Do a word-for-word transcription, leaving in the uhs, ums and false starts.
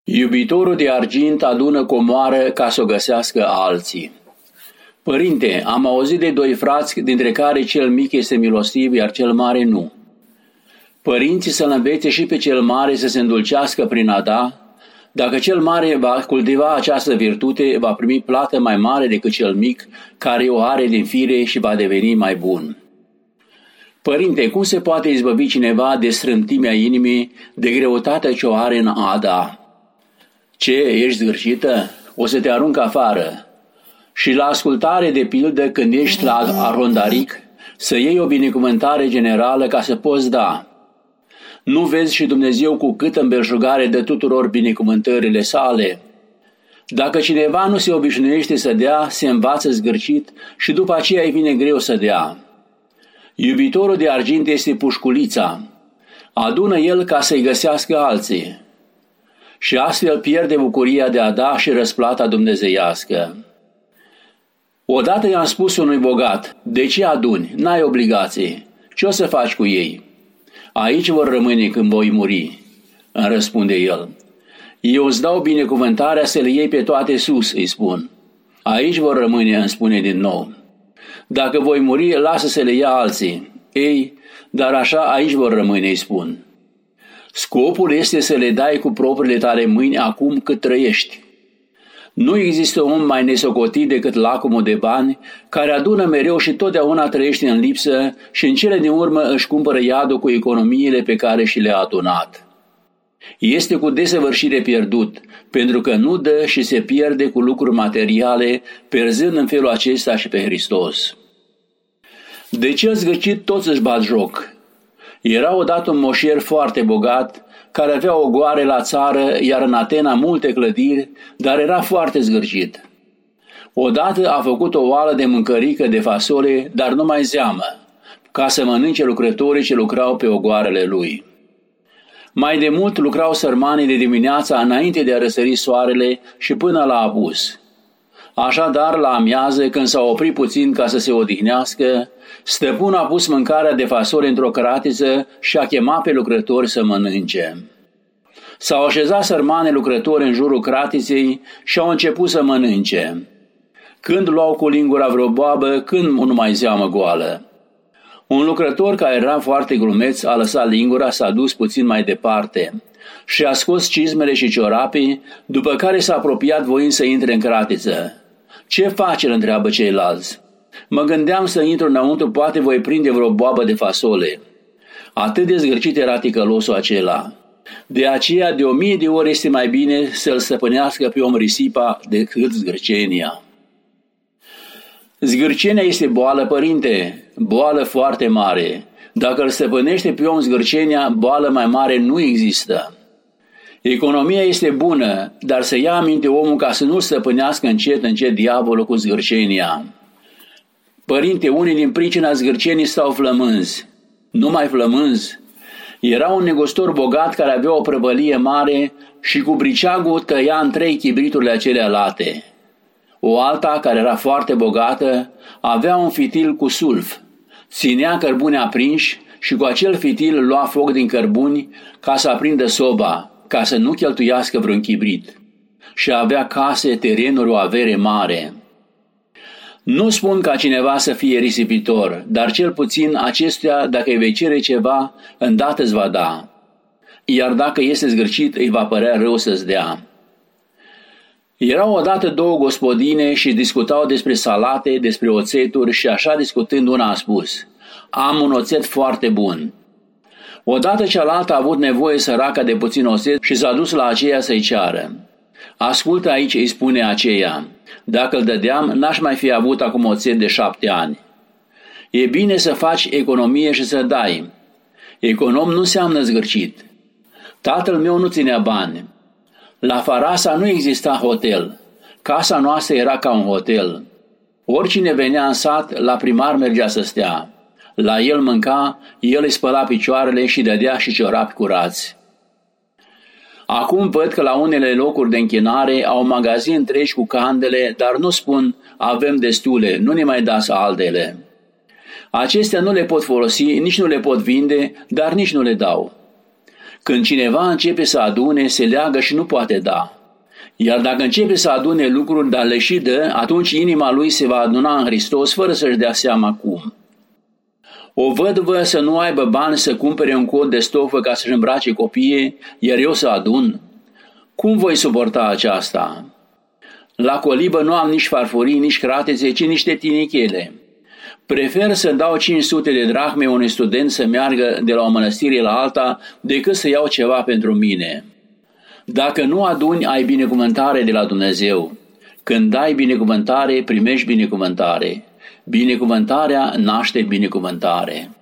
Iubitorul de argint adună comoară ca să o găsească alții. Părinte, am auzit de doi frați, dintre care cel mic este milostiv, iar cel mare nu. Părinții să-l învețe și pe cel mare să se îndulcească prin a da. Dacă cel mare va cultiva această virtute, va primi plată mai mare decât cel mic, care o are din fire și va deveni mai bun. Părinte, cum se poate izbăvi cineva de strâmtimea inimii, de greutatea ce o are în a da? Ce, ești zgârcită? O să te arunc afară. Și la ascultare, de pildă, când ești la arondaric, să iei o binecuvântare generală ca să poți da. Nu vezi și Dumnezeu cu câtă îmbelșugare de tuturor binecuvântările sale? Dacă cineva nu se obișnuiește să dea, se învață zgârcit și după aceea îi vine greu să dea. Iubitorul de argint este pușculița. Adună el ca să-i găsească alții. Și astfel pierde bucuria de a da și răsplata dumnezeiască. Odată i-am spus unui bogat, de ce aduni? N-ai obligații. Ce o să faci cu ei? Aici vor rămâne când voi muri, îmi răspunde el. Eu îți dau binecuvântarea să le iei pe toate sus, îi spun. Aici vor rămâne, îmi spune din nou. Dacă voi muri, lasă să le ia alții. Ei, dar așa aici vor rămâne, îi spun. Scopul este să le dai cu propriile tale mâini acum cât trăiești. Nu există om mai nesocotit decât lacomul de bani, care adună mereu și totdeauna trăiește în lipsă și în cele din urmă își cumpără iadul cu economiile pe care și le-a adunat. Este cu desăvârșire pierdut, pentru că nu dă și se pierde cu lucruri materiale, pierzând în felul acesta și pe Hristos. De cel zgârcit toți își bat joc. Era odată un moșier foarte bogat, care avea o goare la țară, iar în Atena multe clădiri, dar era foarte zgârcit. Odată a făcut o oală de mâncărică de fasole, dar numai zeamă, ca să mănânce lucrătorii ce lucrau pe ogoarele lui. Mai de mult lucrau sărmanii de dimineața înainte de a răsări soarele și până la apus. Așadar, la amiază, când s-a oprit puțin ca să se odihnească, stăpânul a pus mâncarea de fasole într-o cratiță și a chemat pe lucrători să mănânce. S-au așezat sărmane lucrători în jurul cratiței și au început să mănânce. Când luau cu lingura vreo boabă, când numai zeamă goală. Un lucrător care era foarte glumeț a lăsat lingura, s-a dus puțin mai departe și a scos cizmele și ciorapii, după care s-a apropiat voind să intre în cratiță. Ce faci? Îl întreabă ceilalți. Mă gândeam să intru înăuntru, poate voi prinde vreo boabă de fasole. Atât de zgârcit era ticălosul acela. De aceea, de o mie de ori este mai bine să-l stăpânească pe om risipa decât zgârcenia. Zgârcenia este boală, părinte, boală foarte mare. Dacă îl stăpânește pe om zgârcenia, boală mai mare nu există. Economia este bună, dar să ia aminte omul ca să nu stăpânească încet, încet diavolul cu zgârcenia. Părinte, unii din pricina zgârcenii stau flămânzi. Nu mai flămânzi. Era un negustor bogat care avea o prăvălie mare și cu briceagul tăia în trei chibriturile acelea late. O alta, care era foarte bogată, avea un fitil cu sulf. Ținea cărbuni aprinși și cu acel fitil lua foc din cărbuni ca să aprindă soba, ca să nu cheltuiască vreun chibrit. Și avea case, terenuri, o avere mare. Nu spun ca cineva să fie risipitor, dar cel puțin acestuia, dacă îi vei cere ceva, îndată îți va da. Iar dacă este zgârcit, îi va părea rău să-ți dea. Erau odată două gospodine și discutau despre salate, despre oțeturi și așa discutând una a spus: am un oțet foarte bun. Odată cealaltă a avut nevoie săraca de puțin oțet și s-a dus la aceea să-i ceară. Ascultă aici, îi spune aceea, dacă îl dădeam, n-aș mai fi avut acum oțet de șapte ani. E bine să faci economie și să dai. Econom nu înseamnă zgârcit. Tatăl meu nu ținea bani. La Farasa nu exista hotel. Casa noastră era ca un hotel. Oricine venea în sat, la primar mergea să stea. La el mânca, el îi spăla picioarele și dădea și ciorapi curați. Acum văd că la unele locuri de închinare au magazini întregi cu candele, dar nu spun avem destule, nu ne mai dați altele. Acestea nu le pot folosi, nici nu le pot vinde, dar nici nu le dau. Când cineva începe să adune, se leagă și nu poate da. Iar dacă începe să adune lucruri, dar le și dă, atunci inima lui se va aduna în Hristos fără să-și dea seama cum. O văduvă să nu aibă bani să cumpere un cod de stofă ca să-și îmbrace copiii, iar eu să adun? Cum voi suporta aceasta? La colibă nu am nici farfurii, nici cratețe, ci niște tinichele. Prefer să dau cinci sute de drahme unui student să meargă de la o mănăstire la alta decât să iau ceva pentru mine. Dacă nu aduni, ai binecuvântare de la Dumnezeu. Când dai binecuvântare, primești binecuvântare. Binecuvântarea naște binecuvântare.